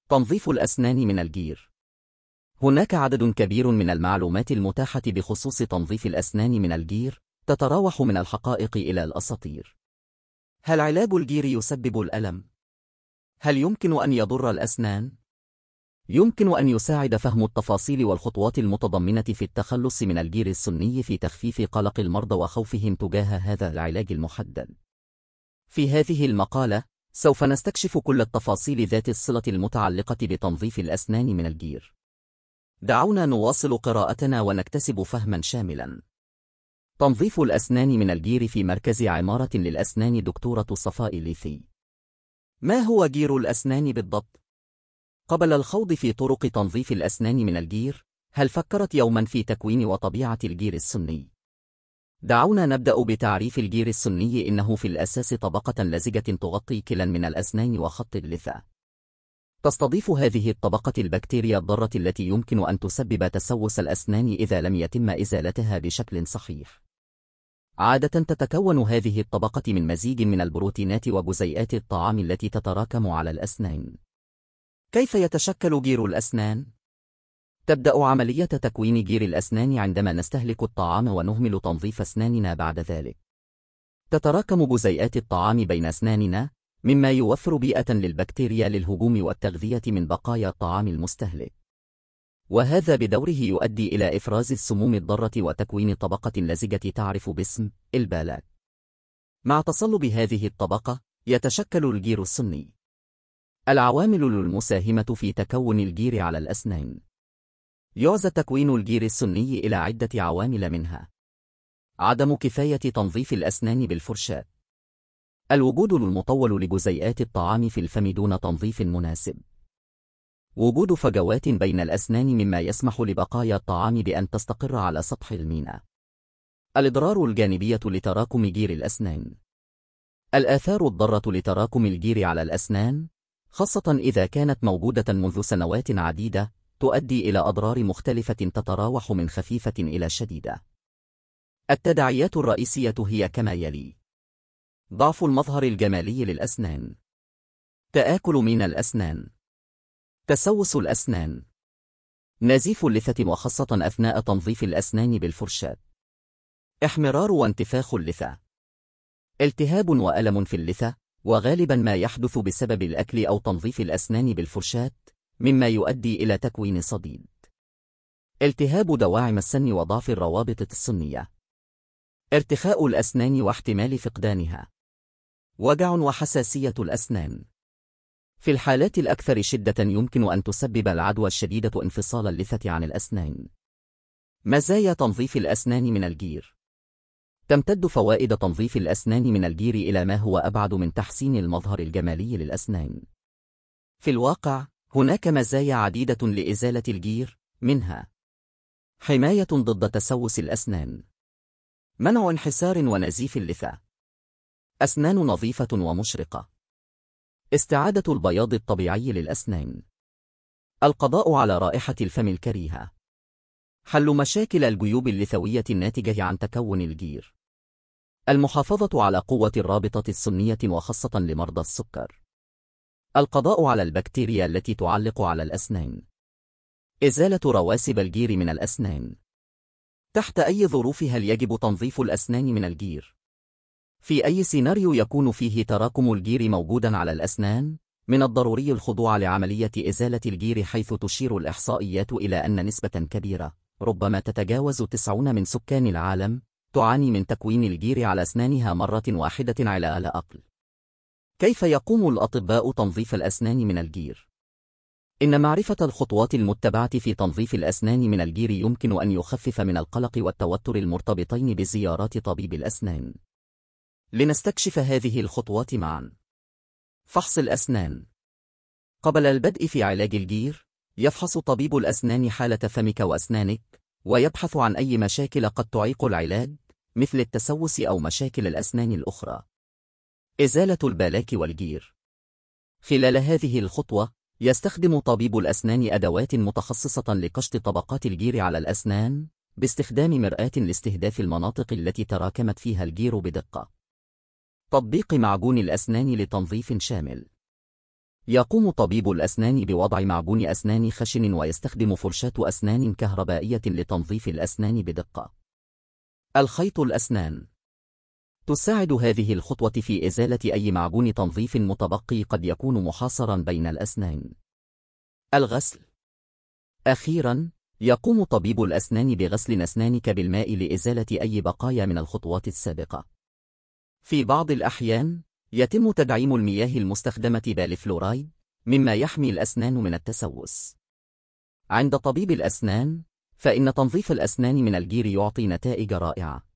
تنظيف الأسنان من الجير. هناك عدد كبير من المعلومات المتاحة بخصوص تنظيف الأسنان من الجير، تتراوح من الحقائق إلى الأساطير. هل علاج الجير يسبب الألم؟ هل يمكن أن يضر الأسنان؟ يمكن أن يساعد فهم التفاصيل والخطوات المتضمنة في التخلص من الجير السني في تخفيف قلق المرضى وخوفهم تجاه هذا العلاج المحدد. في هذه المقالة سوف نستكشف كل التفاصيل ذات الصلة المتعلقة بتنظيف الأسنان من الجير. دعونا نواصل قراءتنا ونكتسب فهما شاملا. تنظيف الأسنان من الجير في مركز عمارة للأسنان دكتورة صفاء ليثي. ما هو جير الأسنان بالضبط؟ قبل الخوض في طرق تنظيف الأسنان من الجير، هل فكرت يوما في تكوين وطبيعة الجير السني؟ دعونا نبدأ بتعريف الجير السني. إنه في الأساس طبقة لزجة تغطي كلا من الأسنان وخط اللثة. تستضيف هذه الطبقة البكتيريا الضارة التي يمكن أن تسبب تسوس الأسنان إذا لم يتم إزالتها بشكل صحيح. عادة تتكون هذه الطبقة من مزيج من البروتينات وجزيئات الطعام التي تتراكم على الأسنان. كيف يتشكل جير الأسنان؟ تبدأ عملية تكوين جير الأسنان عندما نستهلك الطعام ونهمل تنظيف أسناننا بعد ذلك. تتراكم جزيئات الطعام بين أسناننا، مما يوفر بيئة للبكتيريا للهجوم والتغذية من بقايا الطعام المستهلك. وهذا بدوره يؤدي إلى إفراز السموم الضارة وتكوين طبقة لزجة تعرف باسم البالاك. مع تصلب هذه الطبقة يتشكل الجير السني. العوامل المساهمة في تكون الجير على الأسنان. يعزى تكوين الجير السني إلى عدة عوامل، منها عدم كفاية تنظيف الأسنان بالفرشاة، الوجود المطول لجزيئات الطعام في الفم دون تنظيف مناسب، وجود فجوات بين الأسنان مما يسمح لبقايا الطعام بأن تستقر على سطح المينا، الأضرار الجانبية لتراكم جير الأسنان. الآثار الضارة لتراكم الجير على الأسنان، خاصة إذا كانت موجودة منذ سنوات عديدة، تؤدي إلى أضرار مختلفة تتراوح من خفيفة إلى شديدة. التداعيات الرئيسية هي كما يلي: ضعف المظهر الجمالي للأسنان، تآكل من الأسنان، تسوس الأسنان، نزيف اللثة وخاصة أثناء تنظيف الأسنان بالفرشاة، احمرار وانتفاخ اللثة، التهاب وألم في اللثة، وغالبا ما يحدث بسبب الأكل أو تنظيف الأسنان بالفرشاة، مما يؤدي إلى تكوين صديد، التهاب دواعم السن وضعف الروابط السنية، ارتخاء الأسنان واحتمال فقدانها، وجع وحساسية الأسنان. في الحالات الأكثر شدة يمكن أن تسبب العدوى الشديدة انفصال اللثة عن الأسنان. مزايا تنظيف الأسنان من الجير. تمتد فوائد تنظيف الأسنان من الجير إلى ما هو أبعد من تحسين المظهر الجمالي للأسنان. في الواقع هناك مزايا عديدة لإزالة الجير، منها حماية ضد تسوس الأسنان، منع انحسار ونزيف اللثة، أسنان نظيفة ومشرقة، استعادة البياض الطبيعي للأسنان، القضاء على رائحة الفم الكريهة، حل مشاكل الجيوب اللثوية الناتجة عن تكون الجير، المحافظة على قوة الرابطة السنية وخاصة لمرضى السكر، القضاء على البكتيريا التي تعلق على الأسنان، إزالة رواسب الجير من الأسنان. تحت أي ظروف هل يجب تنظيف الأسنان من الجير؟ في أي سيناريو يكون فيه تراكم الجير موجودا على الأسنان، من الضروري الخضوع لعملية إزالة الجير، حيث تشير الإحصائيات إلى أن نسبة كبيرة، ربما تتجاوز 90 من سكان العالم، تعاني من تكوين الجير على أسنانها مرة واحدة على الأقل. كيف يقوم الأطباء تنظيف الأسنان من الجير؟ إن معرفة الخطوات المتبعة في تنظيف الأسنان من الجير يمكن أن يخفف من القلق والتوتر المرتبطين بزيارات طبيب الأسنان. لنستكشف هذه الخطوات معا. فحص الأسنان. قبل البدء في علاج الجير، يفحص طبيب الأسنان حالة فمك وأسنانك، ويبحث عن أي مشاكل قد تعيق العلاج، مثل التسوس أو مشاكل الأسنان الأخرى. إزالة البالاك والجير. خلال هذه الخطوة، يستخدم طبيب الأسنان أدوات متخصصة لقشط طبقات الجير على الأسنان، باستخدام مرآة لاستهداف المناطق التي تراكمت فيها الجير بدقة. تطبيق معجون الأسنان لتنظيف شامل. يقوم طبيب الأسنان بوضع معجون أسنان خشن ويستخدم فرشاة أسنان كهربائية لتنظيف الأسنان بدقة. الخيط الأسنان. تساعد هذه الخطوة في إزالة أي معجون تنظيف متبقي قد يكون محاصرا بين الأسنان. الغسل. أخيرا، يقوم طبيب الأسنان بغسل أسنانك بالماء لإزالة أي بقايا من الخطوات السابقة. في بعض الأحيان، يتم تدعيم المياه المستخدمة بالفلورايد، مما يحمي الأسنان من التسوس. عند طبيب الأسنان، فإن تنظيف الأسنان من الجير يعطي نتائج رائعة.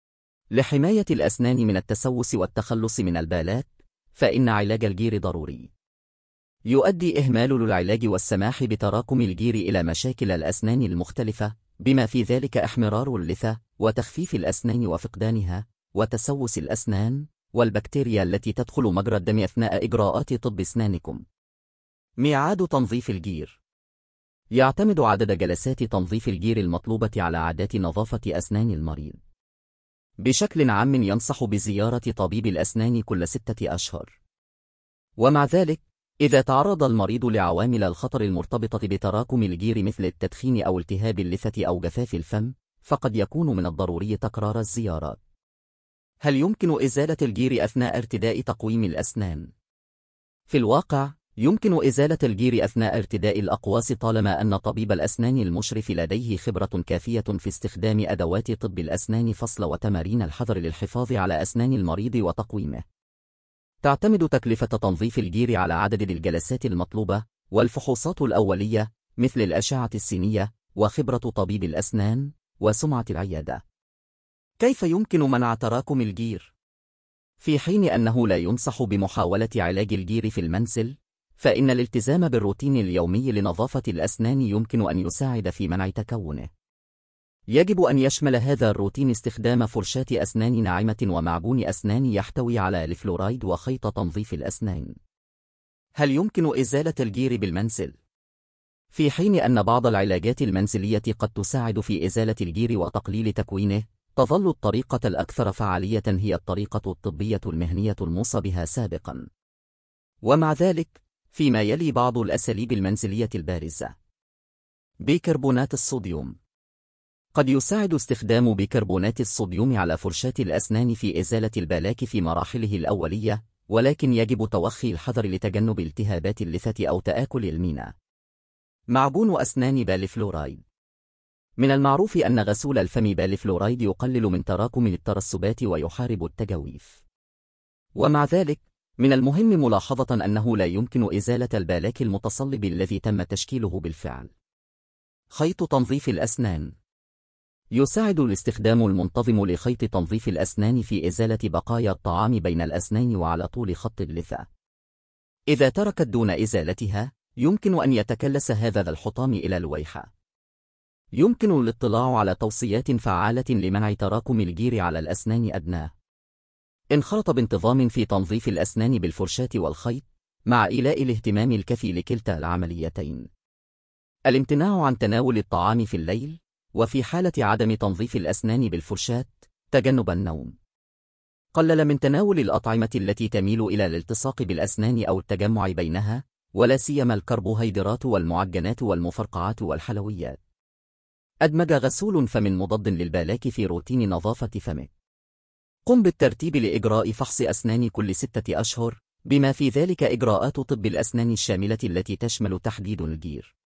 لحماية الأسنان من التسوس والتخلص من البالات، فإن علاج الجير ضروري. يؤدي إهمال العلاج والسماح بتراكم الجير إلى مشاكل الأسنان المختلفة، بما في ذلك احمرار اللثة، وتخفيف الأسنان وفقدانها، وتسوس الأسنان، والبكتيريا التي تدخل مجرى الدم أثناء إجراءات طب أسنانكم. ميعاد تنظيف الجير. يعتمد عدد جلسات تنظيف الجير المطلوبة على عادات نظافة أسنان المريض. بشكل عام ينصح بزيارة طبيب الأسنان كل 6 أشهر. ومع ذلك، إذا تعرض المريض لعوامل الخطر المرتبطة بتراكم الجير مثل التدخين أو التهاب اللثة أو جفاف الفم، فقد يكون من الضروري تكرار الزيارات. هل يمكن إزالة الجير أثناء ارتداء تقويم الأسنان؟ في الواقع، يمكن إزالة الجير أثناء ارتداء الأقواس طالما أن طبيب الأسنان المشرف لديه خبرة كافية في استخدام أدوات طب الأسنان فصل وتمارين الحذر للحفاظ على أسنان المريض وتقويمه. تعتمد تكلفة تنظيف الجير على عدد الجلسات المطلوبة، والفحوصات الأولية، مثل الأشعة السينية، وخبرة طبيب الأسنان، وسمعة العيادة. كيف يمكن منع تراكم الجير؟ في حين أنه لا ينصح بمحاولة علاج الجير في المنزل، فإن الالتزام بالروتين اليومي لنظافة الأسنان يمكن أن يساعد في منع تكونه. يجب أن يشمل هذا الروتين استخدام فرشاة أسنان ناعمة ومعجون أسنان يحتوي على الفلورايد وخيط تنظيف الأسنان. هل يمكن إزالة الجير بالمنزل؟ في حين أن بعض العلاجات المنزلية قد تساعد في إزالة الجير وتقليل تكوينه، تظل الطريقة الأكثر فعالية هي الطريقة الطبية المهنية الموصى بها سابقا. ومع ذلك، فيما يلي بعض الأساليب المنزلية البارزة. بيكربونات الصوديوم. قد يساعد استخدام بيكربونات الصوديوم على فرشاة الأسنان في إزالة البالاك في مراحله الأولية، ولكن يجب توخي الحذر لتجنب التهابات اللثة أو تآكل المينا. معجون أسنان بالفلورايد. من المعروف أن غسول الفم بالفلورايد يقلل من تراكم الترسبات ويحارب التجاويف. ومع ذلك، من المهم ملاحظة أنه لا يمكن إزالة البالاك المتصلب الذي تم تشكيله بالفعل. خيط تنظيف الأسنان. يساعد الاستخدام المنتظم لخيط تنظيف الأسنان في إزالة بقايا الطعام بين الأسنان وعلى طول خط اللثة. إذا تركت دون إزالتها، يمكن أن يتكلس هذا الحطام إلى لويحة. يمكن الاطلاع على توصيات فعالة لمنع تراكم الجير على الأسنان أدناه. انخرط بانتظام في تنظيف الأسنان بالفرشاة والخيط، مع إيلاء الاهتمام الكافي لكلتا العمليتين. الامتناع عن تناول الطعام في الليل، وفي حالة عدم تنظيف الأسنان بالفرشاة، تجنب النوم. قلل من تناول الأطعمة التي تميل إلى الالتصاق بالأسنان أو التجمع بينها، ولا سيما الكربوهيدرات والمعجنات والمفرقعات والحلويات. أدمج غسول فم مضاد للبالاك في روتين نظافة فمك. قم بالترتيب لإجراء فحص أسنان كل 6 أشهر، بما في ذلك إجراءات طب الأسنان الشاملة التي تشمل تحديد الجير.